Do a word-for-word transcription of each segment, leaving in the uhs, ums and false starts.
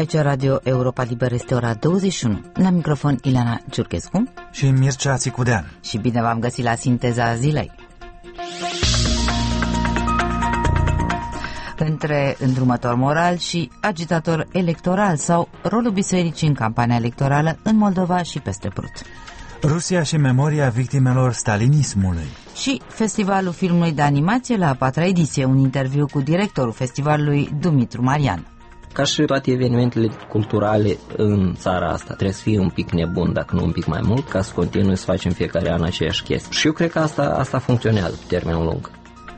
Aici Radio Europa Liberă, este ora douăzeci și unu. La microfon Ileana Ciurchescu și Mircea Țicudean. Și bine v-am găsit la Sinteza Zilei. Între îndrumător moral și agitator electoral sau rolul bisericii în campania electorală în Moldova și peste Prut. Rusia și memoria victimelor stalinismului. Și Festivalul Filmului de Animație la a patra ediție, un interviu cu directorul festivalului, Dumitru Marian. Ca și toate evenimentele culturale în țara asta, trebuie să fie un pic nebun, dacă nu un pic mai mult, ca să continui să facem fiecare an aceeași chestie. Și eu cred că asta, asta funcționează pe termenul lung.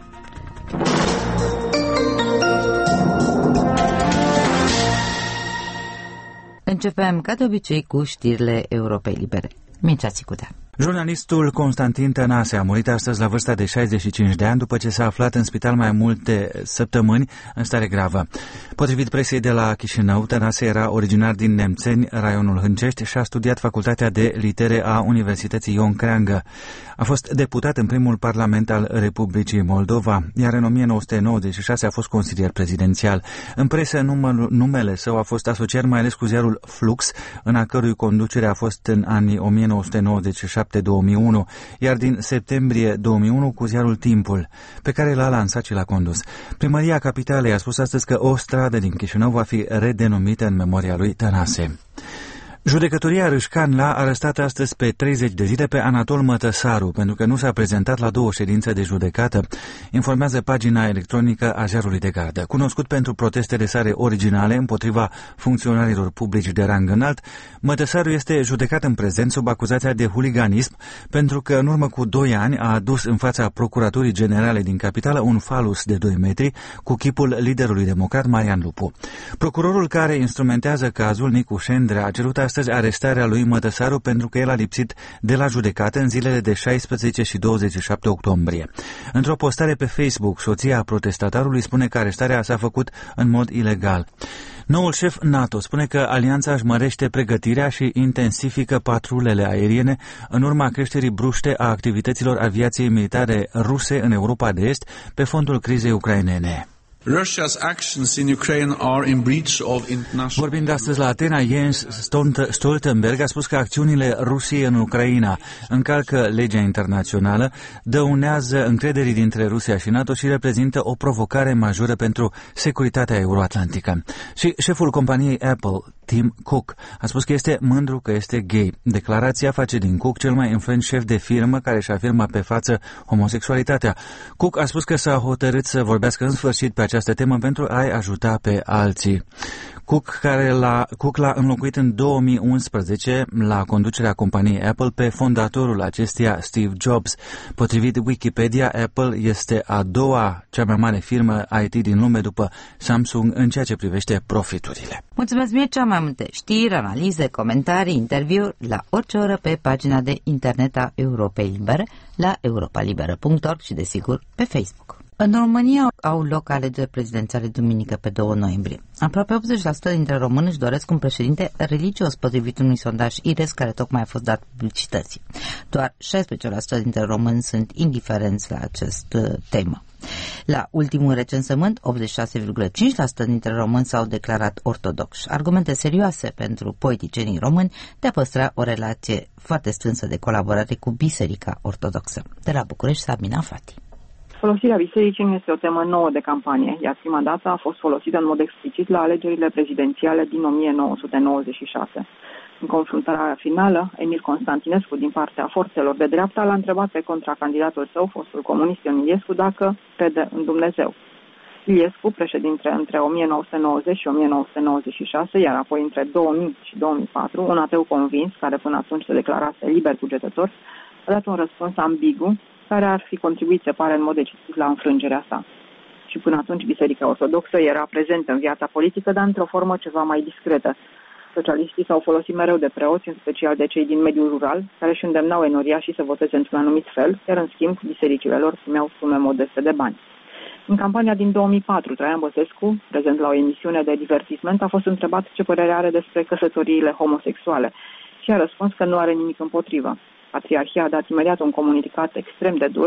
Începem, ca de obicei, cu știrile Europei Libere. Mircea Țicudean. Jurnalistul Constantin Tănase a murit astăzi la vârsta de șaizeci și cinci de ani după ce s-a aflat în spital mai multe săptămâni în stare gravă. Potrivit presei de la Chișinău, Tănase era originar din Nemțeni, raionul Hâncești, și a studiat Facultatea de Litere a Universității Ion Creangă. A fost deputat în primul parlament al Republicii Moldova, iar în o mie nouă sute nouăzeci și șase a fost consilier prezidențial. În presă, numele său a fost asociat mai ales cu ziarul Flux, în a cărui conducere a fost în anii o mie nouă sute nouăzeci și șapte două mii unu, iar din septembrie două mii unu cu ziarul Timpul, pe care l-a lansat și l-a condus. Primăria Capitalei a spus astăzi că o stradă din Chișinău va fi redenumită în memoria lui Tănase. Judecătoria Râșcan l-a arestat astăzi pe treizeci de zile pe Anatol Mătăsaru, pentru că nu s-a prezentat la două ședințe de judecată, informează pagina electronică a Ziarului de Gardă. Cunoscut pentru protestele sale originale împotriva funcționarilor publici de rang înalt, Mătăsaru este judecat în prezent sub acuzația de huliganism, pentru că în urmă cu doi ani a adus în fața Procuraturii Generale din Capitală un falus de doi metri cu chipul liderului democrat Marian Lupu. Procurorul care instrumentează cazul, Nicu Șendrea, a cerut astăzi arestarea lui Mătăsaru pentru că el a lipsit de la judecată în zilele de șaisprezece și douăzeci și șapte octombrie. Într-o postare pe Facebook, soția protestatarului spune că arestarea s-a făcut în mod ilegal. Noul șef NATO spune că alianța își mărește pregătirea și intensifică patrulele aeriene în urma creșterii bruște a activităților aviației militare ruse în Europa de Est pe fondul crizei ucrainene. Russia's actions in Ukraine are in breach of international... Vorbind astăzi la Atena, Jens Stoltenberg a spus că acțiunile Rusiei în Ucraina încalcă legea internațională, dăunează încrederii dintre Rusia și NATO și reprezintă o provocare majoră pentru securitatea euroatlantică. Și șeful companiei Apple, Tim Cook, a spus că este mândru că este gay. Declarația face din Cook cel mai influent șef de firmă care își afirmă pe față homosexualitatea. Cook a spus că s-a hotărât să vorbească în sfârșit pe această temă pentru a-i ajuta pe alții. Cook, care l-a, Cook l-a înlocuit în două mii unsprezece la conducerea companiei Apple pe fondatorul acesteia, Steve Jobs. Potrivit Wikipedia, Apple este a doua cea mai mare firmă I T din lume după Samsung în ceea ce privește profiturile. Mulțumesc, Mircea. Mai multe știri, analize, comentarii, interviuri la orice oră pe pagina de internet a Europei Libere, la europa liberă punct org și, desigur, pe Facebook. În România au loc alegeri prezidențiale duminică pe doi noiembrie. Aproape optzeci la sută dintre români își doresc un președinte religios, potrivit unui sondaj I R E S care tocmai a fost dat publicității. Doar șaisprezece la sută dintre români sunt indiferenți la această temă. La ultimul recensământ, optzeci și șase virgulă cinci la sută dintre români s-au declarat ortodoxi. Argumente serioase pentru politicienii români de a păstra o relație foarte strânsă de colaborare cu Biserica Ortodoxă. De la București, Sabina Fati. Folosirea bisericii nu este o temă nouă de campanie, iar prima dată a fost folosită în mod explicit la alegerile prezidențiale din o mie nouă sute nouăzeci și șase. În confruntarea finală, Emil Constantinescu, din partea forțelor de dreapta, l-a întrebat pe contracandidatul său, fostul comunist Ion Iliescu, dacă crede în Dumnezeu. Iliescu, președinte între o mie nouă sute nouăzeci și o mie nouă sute nouăzeci și șase, iar apoi între două mii și două mii patru, un ateu convins, care până atunci se declarase liber cugetător, a dat un răspuns ambigu, care ar fi contribuit, se pare, în mod decisiv la înfrângerea sa. Și până atunci Biserica Ortodoxă era prezentă în viața politică, dar într-o formă ceva mai discretă. Socialiștii s-au folosit mereu de preoți, în special de cei din mediul rural, care își îndemnau enoriașii să voteze într-un anumit fel, iar în schimb bisericile lor primeau sume modeste de bani. În campania din două mii patru, Traian Băsescu, prezent la o emisiune de divertisment, a fost întrebat ce părere are despre căsătoriile homosexuale și a răspuns că nu are nimic împotrivă. Patriarhia a dat imediat un comunicat extrem de dur,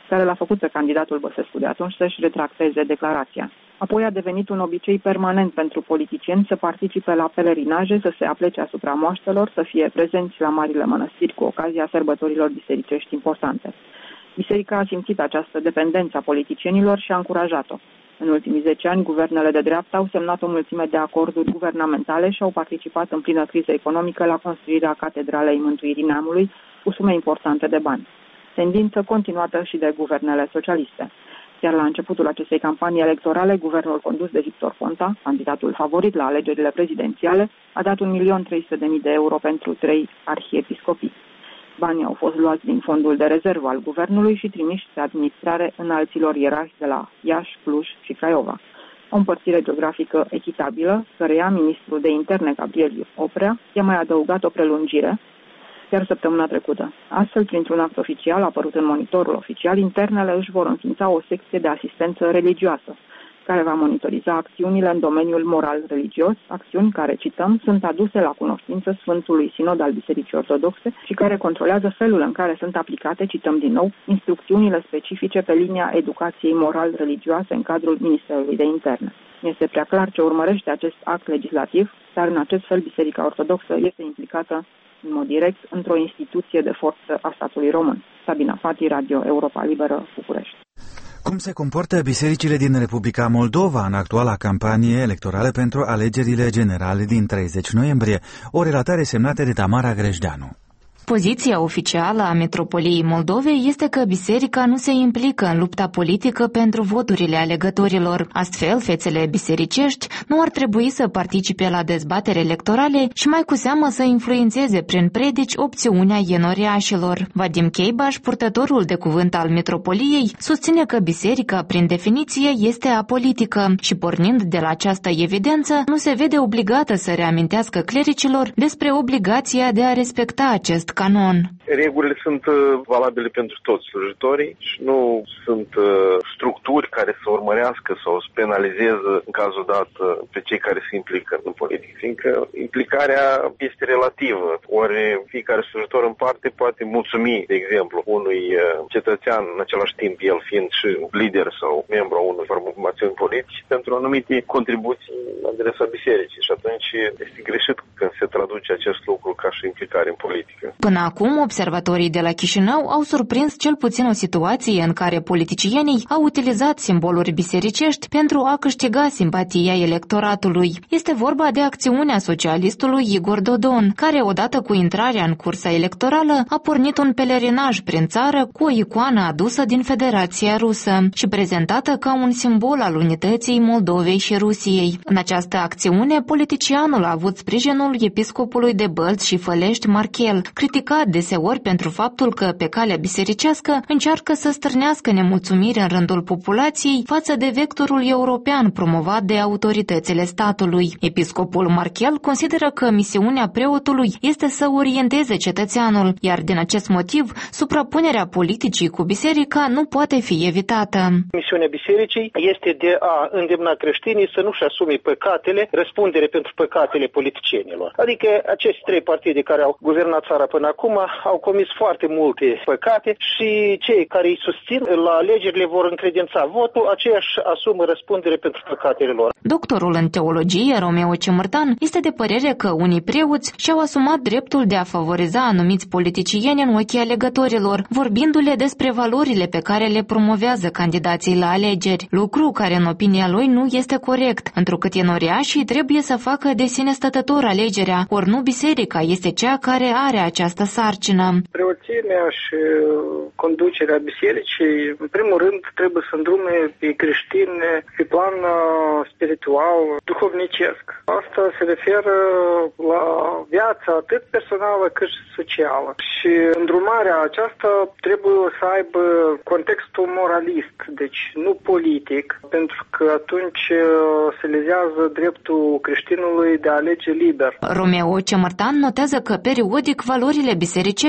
care l-a făcut pe candidatul Băsescu de atunci să-și retracteze declarația. Apoi a devenit un obicei permanent pentru politicieni să participe la pelerinaje, să se aplece asupra moaștelor, să fie prezenți la marile mănăstiri cu ocazia sărbătorilor bisericești importante. Biserica a simțit această dependență a politicienilor și a încurajat-o. În ultimii zece ani, guvernele de dreapta au semnat o mulțime de acorduri guvernamentale și au participat în plină criză economică la construirea Catedralei Mântuirii Neamului cu sume importante de bani. Tendință continuată și de guvernele socialiste. Chiar la începutul acestei campanii electorale, guvernul condus de Victor Ponta, candidatul favorit la alegerile prezidențiale, a dat un milion trei sute de mii de euro pentru trei arhiepiscopii. Banii au fost luați din fondul de rezervă al guvernului și trimiși spre administrare înalților ierarhi de la Iași, Cluj și Craiova. O împărțire geografică echitabilă, căreia ministrul de interne Gabriel Oprea i-a mai adăugat o prelungire chiar săptămâna trecută. Astfel, printr-un act oficial apărut în monitorul oficial, internele își vor înființa o secție de asistență religioasă, care va monitoriza acțiunile în domeniul moral-religios, acțiuni care, cităm, sunt aduse la cunoștință Sfântului Sinod al Bisericii Ortodoxe și care controlează felul în care sunt aplicate, cităm din nou, instrucțiunile specifice pe linia educației moral-religioase în cadrul Ministerului de Interne. Este prea clar ce urmărește acest act legislativ, dar în acest fel Biserica Ortodoxă este implicată în mod direct într-o instituție de forță a statului român. Sabina Fati, Radio Europa Liberă, București. Cum se comportă bisericile din Republica Moldova în actuala campanie electorală pentru alegerile generale din treizeci noiembrie? O relatare semnată de Tamara Grejdeanu. Poziția oficială a Metropoliei Moldovei este că biserica nu se implică în lupta politică pentru voturile alegătorilor. Astfel, fețele bisericești nu ar trebui să participe la dezbatere electorale și mai cu seamă să influențeze prin predici opțiunea enoriașilor. Vadim Cheibaș, purtătorul de cuvânt al Metropoliei, susține că biserica, prin definiție, este apolitică și, pornind de la această evidență, nu se vede obligată să reamintească clericilor despre obligația de a respecta acest canon. Regulile sunt valabile pentru toți slujitorii și nu sunt structuri care să urmărească sau să penalizeze în cazul dat pe cei care se implică în politică, fiindcă implicarea este relativă. Ori fiecare slujitor în parte poate mulțumi, de exemplu, unui cetățean, în același timp el fiind și lider sau membru a unui formațiuni politice, pentru anumite contribuții la adresa bisericii și atunci este greșit când se traduce acest lucru ca și implicare în politică. Până acum, observatorii de la Chișinău au surprins cel puțin o situație în care politicienii au utilizat simboluri bisericești pentru a câștiga simpatia electoratului. Este vorba de acțiunea socialistului Igor Dodon, care, odată cu intrarea în cursa electorală, a pornit un pelerinaj prin țară cu o icoană adusă din Federația Rusă și prezentată ca un simbol al unității Moldovei și Rusiei. În această acțiune, politicianul a avut sprijinul episcopului de Bălți și Fălești Marchel, criticat deseori pentru faptul că, pe calea bisericească, încearcă să stârnească nemulțumiri în rândul populației față de vectorul european promovat de autoritățile statului. Episcopul Marchel consideră că misiunea preotului este să orienteze cetățeanul, iar din acest motiv, suprapunerea politicii cu biserica nu poate fi evitată. Misiunea bisericii este de a îndemna creștinii să nu-și asume păcatele, răspundere pentru păcatele politicienilor. Adică aceste trei partide care au guvernat țara până acum au comis foarte multe păcate și cei care îi susțin la alegerile vor încredința votul, aceiași asumă răspundere pentru păcatele lor. Doctorul în teologie, Romeo Cemărtan, este de părere că unii preoți și-au asumat dreptul de a favoriza anumiți politicieni în ochii alegătorilor, vorbindu-le despre valorile pe care le promovează candidații la alegeri, lucru care în opinia lui nu este corect, întrucât enoriașii trebuie să facă de sine stătător alegerea, ori nu biserica este cea care are această sarcină. Preoțimea și conducerea bisericii, în primul rând, trebuie să îndrume pe creștini pe plan spiritual, duhovnicesc. Asta se referă la viața atât personală cât și socială. Și îndrumarea aceasta trebuie să aibă contextul moralist, deci nu politic, pentru că atunci se lezează dreptul creștinului de a alege liber. Romeo Cemărtan notează că periodic valorile bisericești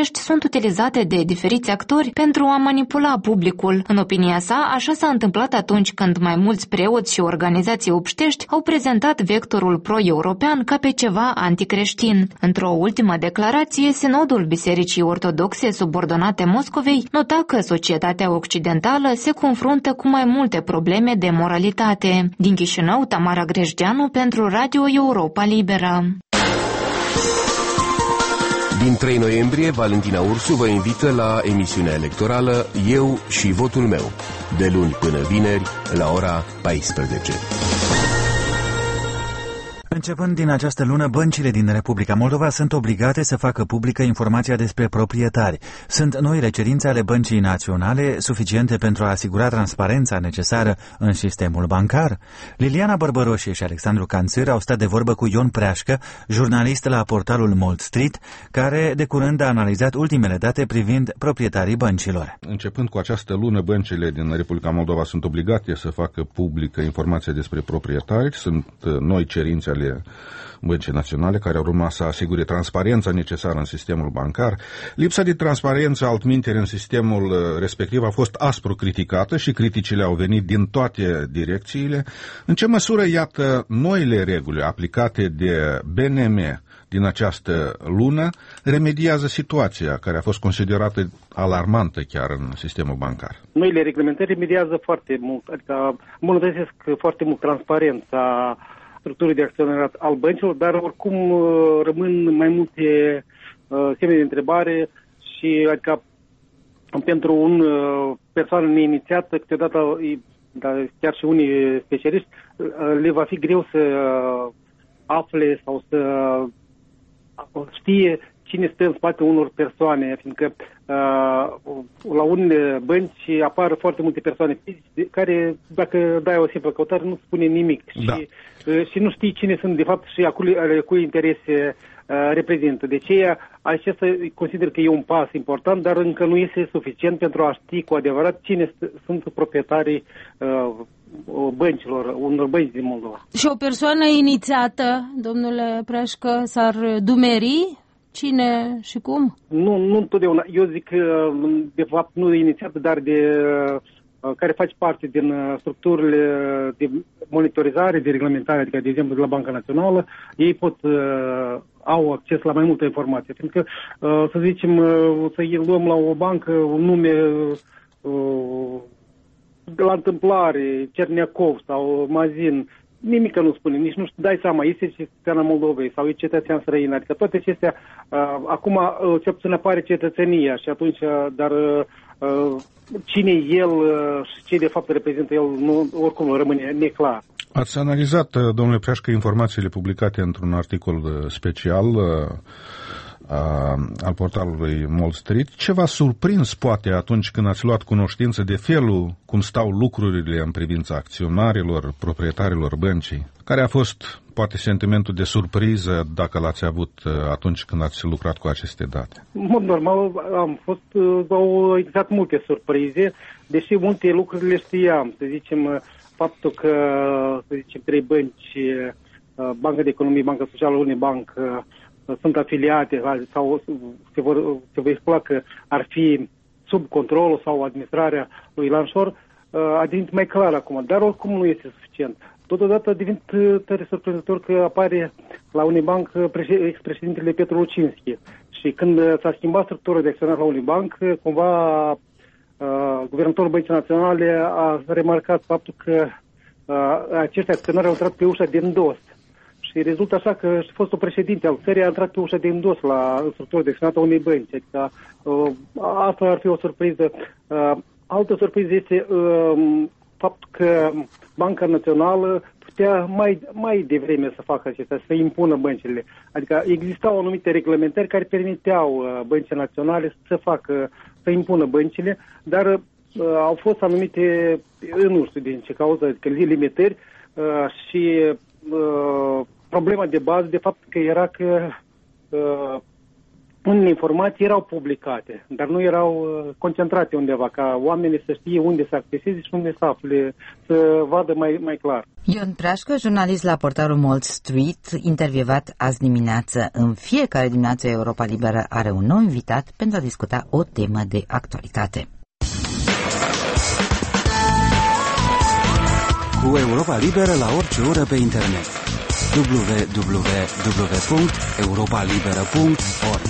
bisericești sunt utilizate de diferiți actori pentru a manipula publicul. În opinia sa, așa s-a întâmplat atunci când mai mulți preoți și organizații obștești au prezentat vectorul pro-european ca pe ceva anticreștin. Într-o ultimă declarație, Sinodul Bisericii Ortodoxe subordonate Moscovei nota că societatea occidentală se confruntă cu mai multe probleme de moralitate. Din Chișinău, Tamara Grejdeanu pentru Radio Europa Liberă. Din trei noiembrie, Valentina Ursu vă invită la emisiunea electorală Eu și votul meu, de luni până vineri, la ora paisprezece. Începând din această lună, băncile din Republica Moldova sunt obligate să facă publică informația despre proprietari. Sunt noile cerințe ale Băncii Naționale suficiente pentru a asigura transparența necesară în sistemul bancar? Liliana Bărbăroșie și Alexandru Canțir au stat de vorbă cu Ion Preașcă, jurnalist la portalul Mall Street, care de curând a analizat ultimele date privind proprietarii băncilor. Începând cu această lună, băncile din Republica Moldova sunt obligate să facă publică informația despre proprietari. Sunt noi cerințe ale Băncii Naționale, care au urmat să asigure transparența necesară în sistemul bancar. Lipsa de transparență, altminteri, în sistemul respectiv a fost aspru criticată și criticile au venit din toate direcțiile. În ce măsură, iată, noile reguli aplicate de B N M din această lună remediază situația care a fost considerată alarmantă chiar în sistemul bancar? Noile reglementări remediază foarte mult, adică îmbunătățesc foarte mult transparența structurii de acționariat al băncilor, dar oricum rămân mai multe uh, semne de întrebare și adică pentru un uh, persoană neinițiată, câteodată dar chiar și unii specialiști, uh, le va fi greu să uh, afle sau să uh, știe cine stă în spatele unor persoane, fiindcă uh, la unele bănci apar foarte multe persoane fizice care, dacă dai o simplă căutare, nu spune nimic da. și, uh, și nu știi cine sunt de fapt și a cui, a cui interese uh, reprezintă. De aceea, acesta consider că e un pas important, dar încă nu este suficient pentru a ști cu adevărat cine sunt proprietarii uh, băncilor, unor bănci din Moldova. Și o persoană inițiată, domnule Preașcă, s-ar dumeri? Cine și cum? Nu, nu întotdeauna. Eu zic că, de fapt, nu inițiată, dar de care face parte din structurile de monitorizare, de reglementare, adică, de exemplu, de la Banca Națională, ei pot, uh, au acces la mai multă informație. Fiindcă, uh, să zicem, uh, să luăm la o bancă un nume uh, de la întâmplare, Cerniacov sau Mazin, nimic nu spune, nici nu dai seama, este cetățean Moldovei sau e cetățean străin, adică toate acestea, uh, acum uh, ce puțin apare cetățenia și atunci, uh, dar uh, cine el uh, și ce de fapt reprezintă el, nu, oricum rămâne neclar. Ați analizat, domnule Preașcă, informațiile publicate într-un articol special uh, al portalului Mall Street. Ce v-a surprins, poate, atunci când ați luat cunoștință de felul cum stau lucrurile în privința acționarilor, proprietarilor băncii? Care a fost, poate, sentimentul de surpriză, dacă l-ați avut atunci când ați lucrat cu aceste date? În mod normal, am fost, au existat multe surprize, deși multe lucruri le știam. Să zicem, faptul că, să zicem, trei bănci, Banca de Economie, Banca Socială, Unibank, sunt afiliate sau se vor, se vor spune că ar fi sub controlul sau administrarea lui Lanșor, a devenit mai clar acum, dar oricum nu este suficient. Totodată a devenit tare surprinzător că apare la Unibank ex-președintele Petru Lucinski și când s-a schimbat structura de acționar la Unibank, cumva uh, guvernatorul Băncii Naționale a remarcat faptul că uh, acești acționari au intrat pe ușa din dos. Și rezultă așa că și fostul președinte al țării a intrat pe ușa de îndos la structura de acționat a unei bănci. Adică uh, asta ar fi o surpriză. Uh, altă surpriză este uh, faptul că Banca Națională putea mai, mai devreme să facă acestea, să impună băncile. Adică existau anumite reglementări care permiteau uh, băncii naționale să facă, să impună băncile, dar uh, au fost anumite, nu știu din ce cauză, adică limitări uh, și uh, problema de bază, de fapt, că era că uh, unele informații erau publicate, dar nu erau concentrate undeva, ca oamenii să știe unde să acceseze și unde să afle, să vadă mai, mai clar. Ion Prașcă, jurnalist la portalul Mall Street, intervievat azi dimineață. În fiecare dimineață Europa Liberă are un nou invitat pentru a discuta o temă de actualitate. Cu Europa Liberă la orice oră pe internet. w w w punct europa liberă punct org.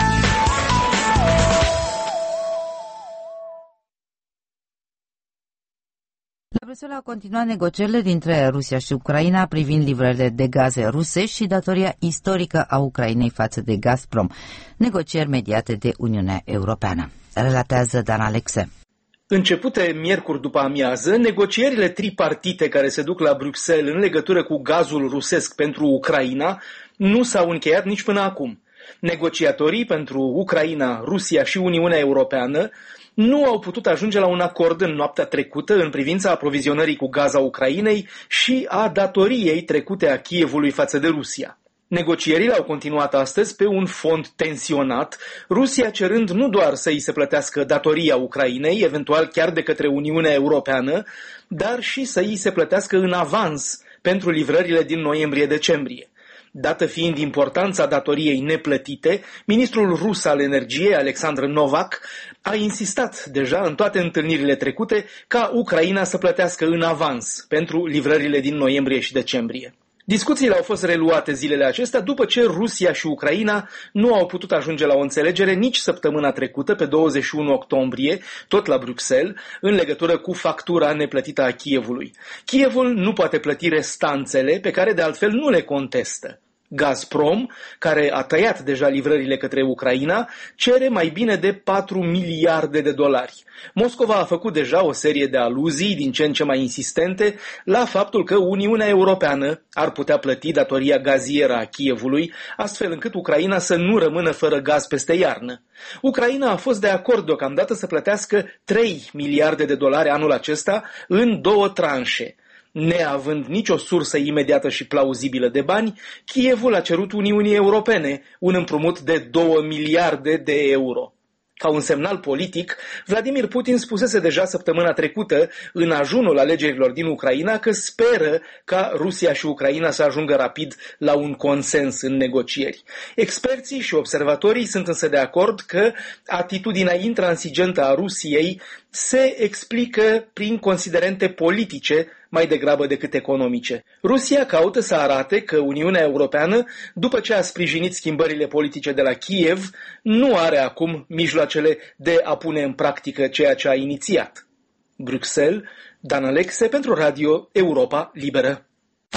La Bruxelles au continuat negocierile dintre Rusia și Ucraina privind livrările de gaze ruse și datoria istorică a Ucrainei față de Gazprom, negocieri mediate de Uniunea Europeană. Relatează Dan Alexe. Începute miercuri după amiază, negocierile tripartite care se duc la Bruxelles în legătură cu gazul rusesc pentru Ucraina nu s-au încheiat nici până acum. Negociatorii pentru Ucraina, Rusia și Uniunea Europeană nu au putut ajunge la un acord în noaptea trecută în privința aprovizionării cu gaz a Ucrainei și a datoriei trecute a Kievului față de Rusia. Negocierile au continuat astăzi pe un fond tensionat, Rusia cerând nu doar să îi se plătească datoria Ucrainei, eventual chiar de către Uniunea Europeană, dar și să îi se plătească în avans pentru livrările din noiembrie-decembrie. Dată fiind importanța datoriei neplătite, ministrul rus al energiei, Alexandr Novak, a insistat deja în toate întâlnirile trecute ca Ucraina să plătească în avans pentru livrările din noiembrie și decembrie. Discuțiile au fost reluate zilele acestea după ce Rusia și Ucraina nu au putut ajunge la o înțelegere nici săptămâna trecută, pe douăzeci și unu octombrie, tot la Bruxelles, în legătură cu factura neplătită a Kievului. Kievul nu poate plăti restanțele pe care de altfel nu le contestă. Gazprom, care a tăiat deja livrările către Ucraina, cere mai bine de patru miliarde de dolari. Moscova a făcut deja o serie de aluzii din ce în ce mai insistente la faptul că Uniunea Europeană ar putea plăti datoria gazieră a Kievului, astfel încât Ucraina să nu rămână fără gaz peste iarnă. Ucraina a fost de acord deocamdată să plătească trei miliarde de dolari anul acesta în două tranșe. Neavând nicio sursă imediată și plauzibilă de bani, Kievul a cerut Uniunii Europene un împrumut de două miliarde de euro. Ca un semnal politic, Vladimir Putin spusese deja săptămâna trecută, în ajunul alegerilor din Ucraina, că speră ca Rusia și Ucraina să ajungă rapid la un consens în negocieri. Experții și observatorii sunt însă de acord că atitudinea intransigentă a Rusiei se explică prin considerente politice mai degrabă decât economice. Rusia caută să arate că Uniunea Europeană, după ce a sprijinit schimbările politice de la Kiev, nu are acum mijloacele de a pune în practică ceea ce a inițiat. Bruxelles, Dan Alexe pentru Radio Europa Liberă.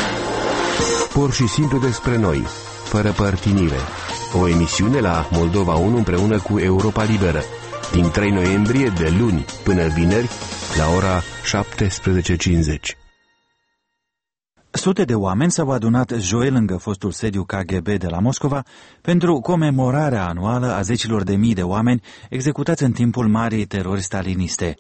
Pur și simplu despre noi, fără părtinire. O emisiune la Moldova unu împreună cu Europa Liberă. Din trei noiembrie, de luni până vineri, la ora șaptesprezece cincizeci. Sute de oameni s-au adunat joi lângă fostul sediu K G B de la Moscova pentru comemorarea anuală a zecilor de mii de oameni executați în timpul marii terori staliniste.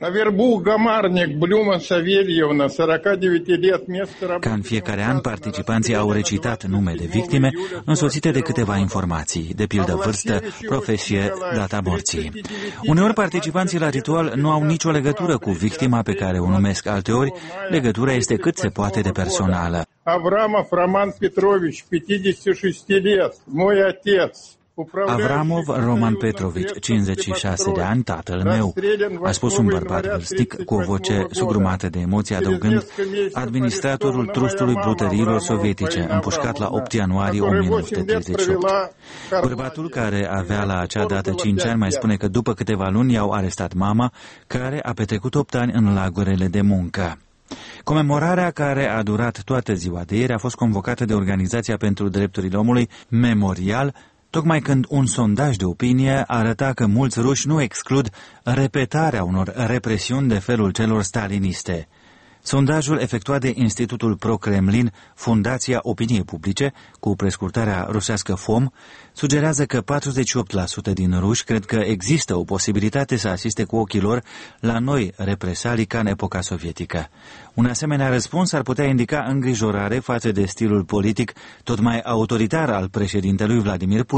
Ca în fiecare an, participanții au recitat nume de victime, însoțite de câteva informații, de pildă vârstă, profesie, data morții. Uneori participanții la ritual nu au nicio legătură cu victima pe care o numesc, alteori legătura este cât se poate de personală. Avramov Roman Petrovici, пятьдесят шесть лет, мой отец. Avramov Roman Petrovici, cincizeci și șase de ani, tatăl meu, a spus un bărbat vârstic cu o voce sugrumată de emoții, adăugând, administratorul trustului brutăriilor sovietice, împușcat la opt ianuarie o mie nouă sute treizeci și opt. Bărbatul, care avea la acea dată cinci ani, mai spune că după câteva luni i-au arestat mama, care a petrecut opt ani în lagărele de muncă. Comemorarea, care a durat toată ziua de ieri, a fost convocată de Organizația pentru Drepturile Omului Memorial, tocmai când un sondaj de opinie arăta că mulți ruși nu exclud repetarea unor represiuni de felul celor staliniste. Sondajul efectuat de Institutul Pro-Kremlin, Fundația Opiniei Publice, cu prescurtarea rusească F O M, sugerează că patruzeci și opt la sută din ruși cred că există o posibilitate să asiste cu ochii lor la noi represalii ca în epoca sovietică. Un asemenea răspuns ar putea indica îngrijorare față de stilul politic tot mai autoritar al președintelui Vladimir Putin.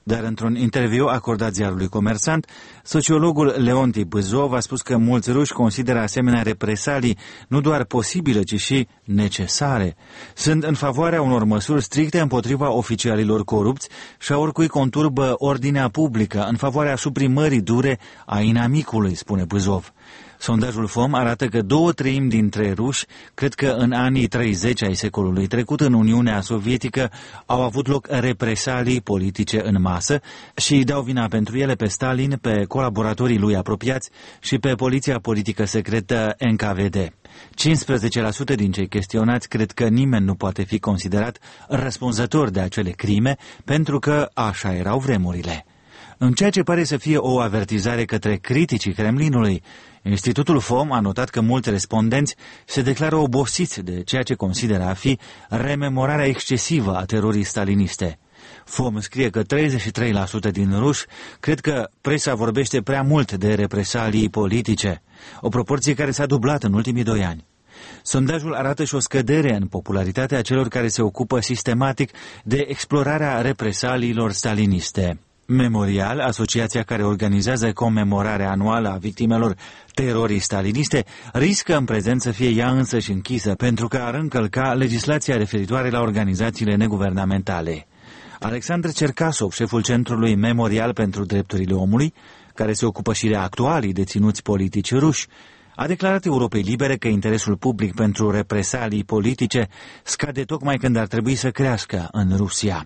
Dar într-un interviu acordat ziarului Comerçant, sociologul Leonti Bâzov a spus că mulți ruși consideră asemenea represalii nu doar posibile, ci și necesare. Sunt în favoarea unor măsuri stricte împotriva oficialilor corupți și a oricui conturbă ordinea publică, în favoarea suprimării dure a inamicului, spune Bâzov. Sondajul F O M arată că două treimi dintre ruși cred că în anii treizeci ai secolului trecut în Uniunea Sovietică au avut loc represalii politice în masă și îi dau vina pentru ele pe Stalin, pe colaboratorii lui apropiați și pe poliția politică secretă N K V D. cincisprezece la sută din cei chestionați cred că nimeni nu poate fi considerat răspunzător de acele crime pentru că așa erau vremurile. În ceea ce pare să fie o avertizare către criticii Kremlinului, Institutul F O M a notat că mulți respondenți se declară obosiți de ceea ce consideră a fi rememorarea excesivă a terorii staliniste. F O M scrie că treizeci și trei la sută din ruși cred că presa vorbește prea mult de represalii politice, o proporție care s-a dublat în ultimii doi ani. Sondajul arată și o scădere în popularitatea celor care se ocupă sistematic de explorarea represaliilor staliniste. Memorial, asociația care organizează comemorarea anuală a victimelor terorii staliniste, riscă în prezent să fie ea însăși închisă pentru că ar încălca legislația referitoare la organizațiile neguvernamentale. Alexandru Cercasov, șeful Centrului Memorial pentru Drepturile Omului, care se ocupă și de actualii deținuți politici ruși, a declarat Europei Libere că interesul public pentru represalii politice scade tocmai când ar trebui să crească în Rusia.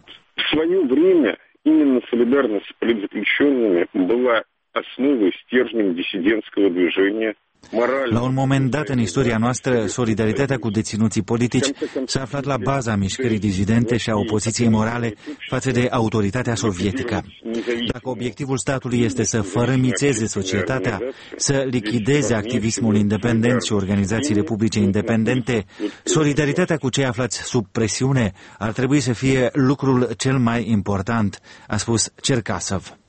Именно солидарность с политзаключенными была основой, стержнем диссидентского движения. La un moment dat în istoria noastră, solidaritatea cu deținuții politici s-a aflat la baza mișcării dizidente și a opoziției morale față de autoritatea sovietică. Dacă obiectivul statului este să fărâmițeze societatea, să lichideze activismul independent și organizațiile publice independente, solidaritatea cu cei aflați sub presiune ar trebui să fie lucrul cel mai important, a spus Cercasov.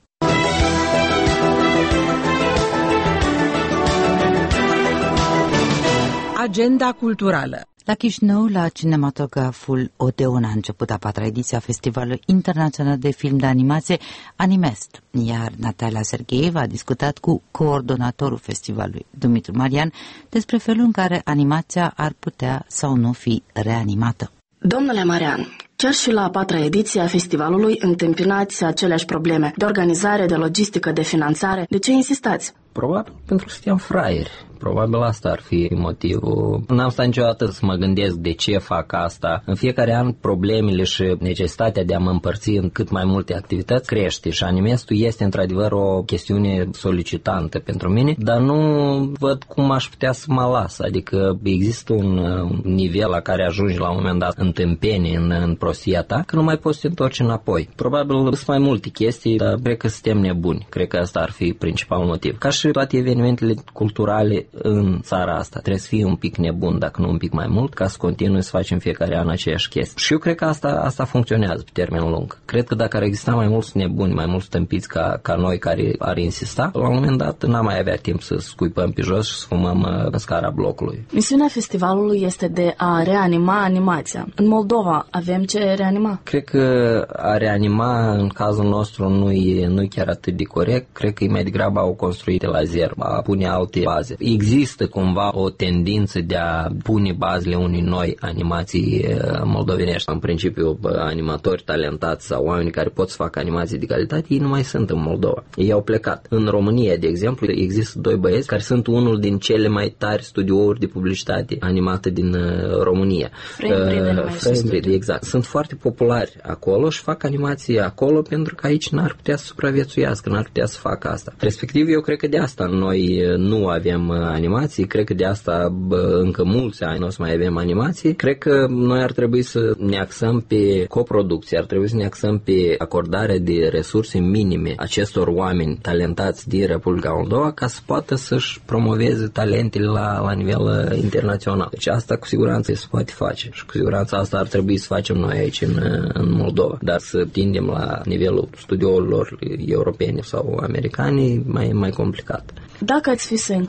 Agenda culturală. La Chișinău, la cinematograful Odeon, a început a patra ediție a Festivalului Internațional de Film de Animație Animest, iar Natalia Sergeev a discutat cu coordonatorul festivalului, Dumitru Marian, despre felul în care animația ar putea sau nu fi reanimată. Domnule Marian, chiar și la a patra ediție a festivalului întâmpinați aceleași probleme de organizare, de logistică, de finanțare. De ce insistați? Probabil pentru că suntem fraieri. Probabil asta ar fi motivul. N-am stat niciodată să mă gândesc de ce fac asta. În fiecare an problemele și necesitatea de a mă împărți în cât mai multe activități crește și Animestul este într-adevăr o chestiune solicitantă pentru mine, dar nu văd cum aș putea să mă las. Adică există un nivel la care ajungi la un moment dat în tâmpenie, în, în prostia ta, că nu mai poți să te întorci înapoi. Probabil sunt mai multe chestii, dar cred că suntem nebuni. Cred că asta ar fi principalul motiv. Ca și toate evenimentele culturale în țara asta. Trebuie să fii un pic nebun, dacă nu un pic mai mult, ca să continui să facem fiecare an aceeași chestie. Și eu cred că asta, asta funcționează pe termen lung. Cred că dacă ar exista mai mulți nebuni, mai mulți tâmpiți ca, ca noi care ar insista, la un moment dat n-am mai avea timp să scuipăm pe jos și să fumăm în scara blocului. Misiunea festivalului este de a reanima animația. În Moldova avem ce reanima? Cred că a reanima în cazul nostru nu e, nu e chiar atât de corect. Cred că e mai degrabă au construit la zero, a pune alte baze. Există cumva o tendință de a pune bazele unei noi animații moldovenești. În principiu, animatori talentați sau oameni care pot să facă animații de calitate, ei nu mai sunt în Moldova. Ei au plecat. În România, de exemplu, există doi băieți care sunt unul din cele mai tari studiouri de publicitate animate din România. Frame-Breed, uh, exact. Sunt foarte populari acolo și fac animații acolo pentru că aici n-ar putea să supraviețuiască, n-ar putea să facă asta. Respectiv, eu cred că de asta noi nu avem animații, cred că de asta bă, încă mulți ani nu o să mai avem animații. Cred că noi ar trebui să ne axăm pe coproducție, ar trebui să ne axăm pe acordarea de resurse minime acestor oameni talentați din Republica Moldova ca să poată să-și promoveze talentele la, la nivel internațional. Deci asta cu siguranță se poate face și cu siguranță asta ar trebui să facem noi aici în, în Moldova. Dar să tindem la nivelul studiourilor europene sau americane mai, mai complicat. Dacă ați fi să includeți în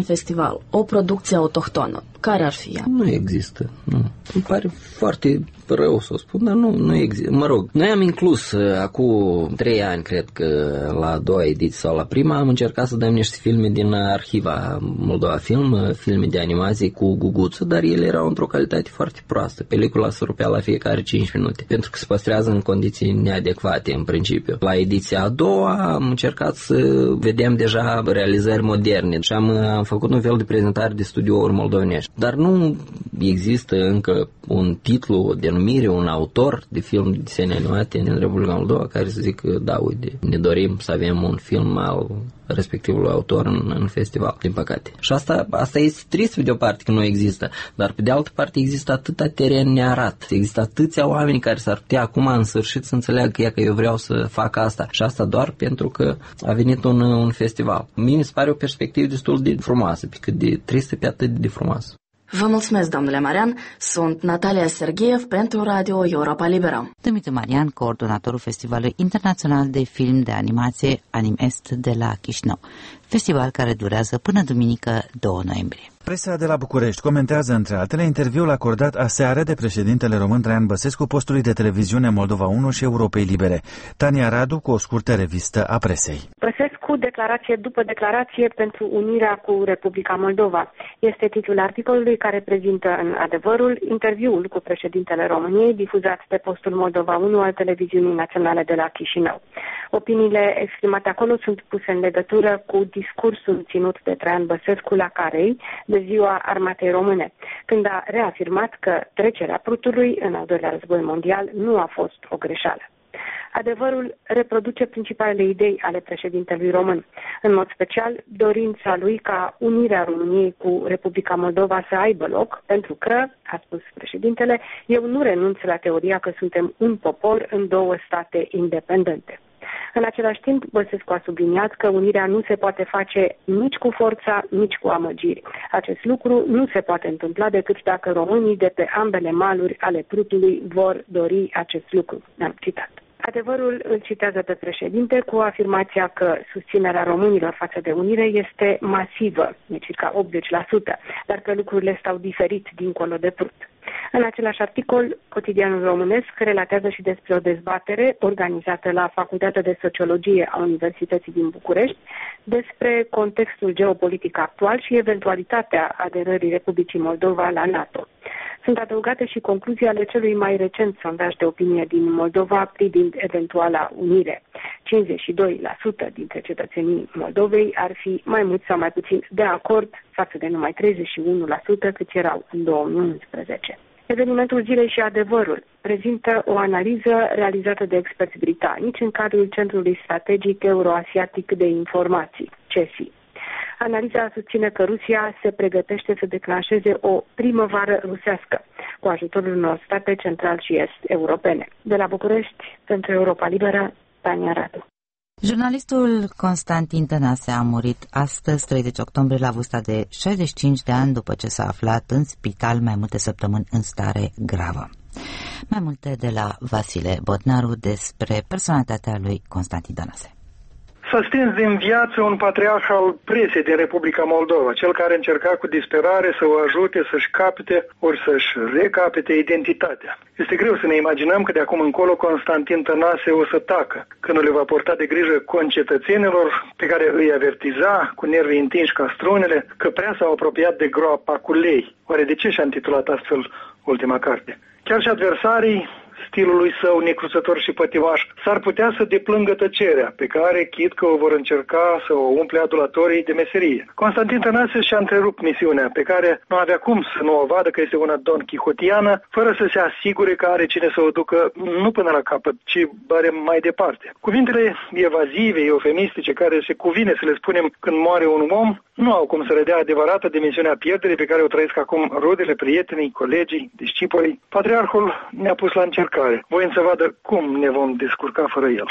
festival o producție autohtonă, care ar fi ea? Nu există. Nu. Îmi pare foarte rău să o spun, dar nu, nu există. Mă rog, noi am inclus uh, acum trei ani, cred că la a doua ediție sau la prima, am încercat să dăm niște filme din arhiva Moldova Film, filme de animație cu guguță, dar ele erau într-o calitate foarte proastă. Pelicula se rupea la fiecare cinci minute, pentru că se păstrează în condiții neadecvate în principiu. La ediția a doua am încercat să vedem deja realizări moderne și am, am făcut un fel de prezentare de studiouri moldovenești. Dar nu există încă un titlu, o denumire, un autor de film de desene animate în Republica Moldova care să zică, da, uite, ne dorim să avem un film al respectivului autor în, în festival, din păcate. Și asta, asta este trist pe de o parte că nu există, dar pe de altă parte există atâta teren nearat, există atâția oameni care s-ar putea acum în sfârșit să înțeleagă că, că eu vreau să fac asta și asta doar pentru că a venit un, un festival. Mie mi se pare o perspectivă destul de frumoasă, pe cât de tristă pe atât de frumoasă. Vă mulțumesc, domnule Marian. Sunt Natalia Sergeev pentru Radio Europa Liberă. Dumitru Marian, coordonatorul Festivalului Internațional de Film de Animație Animest de la Chișinău, festival care durează până duminică doi noiembrie. Presa de la București comentează, între altele, interviul acordat aseară de președintele român Traian Băsescu postului de televiziune Moldova unu și Europei Libere. Tania Radu cu o scurtă revistă a presei. Băsescu, declarație după declarație pentru unirea cu Republica Moldova. Este titlul articolului care prezintă în adevărul interviul cu președintele României difuzat pe postul Moldova unu al televiziunii naționale de la Chișinău. Opiniile exprimate acolo sunt puse în legătură cu discursul ținut de Traian Băsescu la Carei de ziua Armatei Române, când a reafirmat că trecerea Prutului în al doilea război mondial nu a fost o greșeală. Adevărul reproduce principalele idei ale președintelui român, în mod special dorința lui ca unirea României cu Republica Moldova să aibă loc, pentru că, a spus președintele, eu nu renunț la teoria că suntem un popor în două state independente. În același timp, Băsescu a subliniat că unirea nu se poate face nici cu forța, nici cu amăgiri. Acest lucru nu se poate întâmpla decât dacă românii de pe ambele maluri ale Prutului vor dori acest lucru. Am citat. Adevărul îl citează pe președinte cu afirmația că susținerea românilor față de unire este masivă, de circa optzeci la sută, dar că lucrurile stau diferit dincolo de Prut. În același articol, Cotidianul Românesc relatează și despre o dezbatere organizată la Facultatea de Sociologie a Universității din București despre contextul geopolitic actual și eventualitatea aderării Republicii Moldova la NATO. Sunt adăugate și concluzii ale celui mai recent sondaj de opinie din Moldova privind eventuala unire. cincizeci și doi la sută dintre cetățenii Moldovei ar fi mai mult sau mai puțin de acord față de numai treizeci și unu la sută cât erau în două mii unsprezece. Evenimentul zilei și adevărul prezintă o analiză realizată de experți britanici în cadrul Centrului Strategic Euroasiatic de Informații, C E S I. Analiza susține că Rusia se pregătește să declanșeze o primăvară rusească cu ajutorul unor state central și est europene. De la București, pentru Europa Liberă, Tania Radu. Jurnalistul Constantin Tănase a murit astăzi, treizeci octombrie, la vârsta de șaizeci și cinci de ani, după ce s-a aflat în spital mai multe săptămâni în stare gravă. Mai multe de la Vasile Botnaru despre personalitatea lui Constantin Tănase. S-a stins din viață un patriarh al presei din Republica Moldova, cel care încerca cu disperare să o ajute să-și capete ori să-și recapete identitatea. Este greu să ne imaginăm că de acum încolo Constantin Tănase o să tacă, că nu le va porta de grijă concetățenilor pe care îi avertiza cu nervii întinși ca strunele că prea s-au apropiat de groapa cu lei. Oare de ce și-a intitulat astfel ultima carte? Chiar și adversarii stilului său necruțător și pătimaș s-ar putea să deplângă tăcerea, pe care chid că o vor încerca să o umple adulatorii de meserie. Constantin Tănase și-a întrerupt misiunea, pe care nu avea cum să nu o vadă că este una don chihotiană, fără să se asigure că are cine să o ducă nu până la capăt, ci bare mai departe. Cuvintele evazive, eufemistice, care se cuvine să le spunem când moare un om, nu au cum să redea adevărată dimensiunea pierderii pe care o trăiesc acum rudele, prietenii, colegii, discipolii. Patriarhul ne-a pus la încercare, voind să vadă cum ne vom descurca fără el.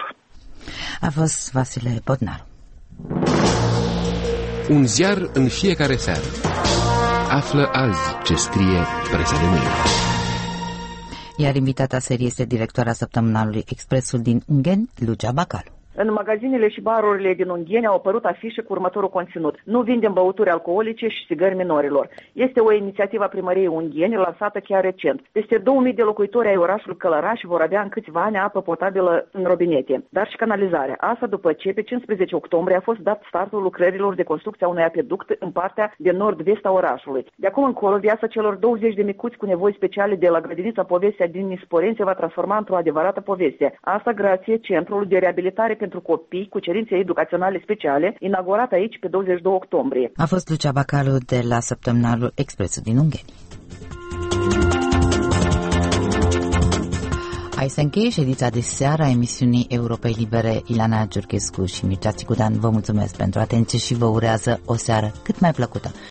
A fost Vasile Botnaru. Un ziar în fiecare seară. Află azi ce scrie presa de mâine. Iar invitata serie este directoarea săptămânalului Expresul din Ungheni, Lucia Bacalu. În magazinele și barurile din Ungheni au apărut afișe cu următorul conținut: nu vindem băuturi alcoolice și țigări minorilor. Este o inițiativă a primăriei Ungheni lansată chiar recent. Peste două mii de locuitori ai orașului Călăraș vor avea în câțiva ani apă potabilă în robinete, dar și canalizare. Asta după ce pe cincisprezece octombrie a fost dat startul lucrărilor de construcție a unui apeduct în partea de nord-vest a orașului. De acum încolo, viața celor douăzeci de micuți cu nevoi speciale de la grădinița Povestea din Nisporeni se va transforma într-o adevărată poveste. Asta grație Centrului de Reabilitare pentru Copii cu cerințe educaționale speciale, inaugurat aici pe douăzeci și doi octombrie. A fost Lucia Bacalu de la săptămânalul Expresul din Ungheni. Aici se încheie ședința de seară a emisiunii Europei Libere. Ilana Giurchescu și Mircea Țicudan vă mulțumesc pentru atenție și vă urează o seară cât mai plăcută.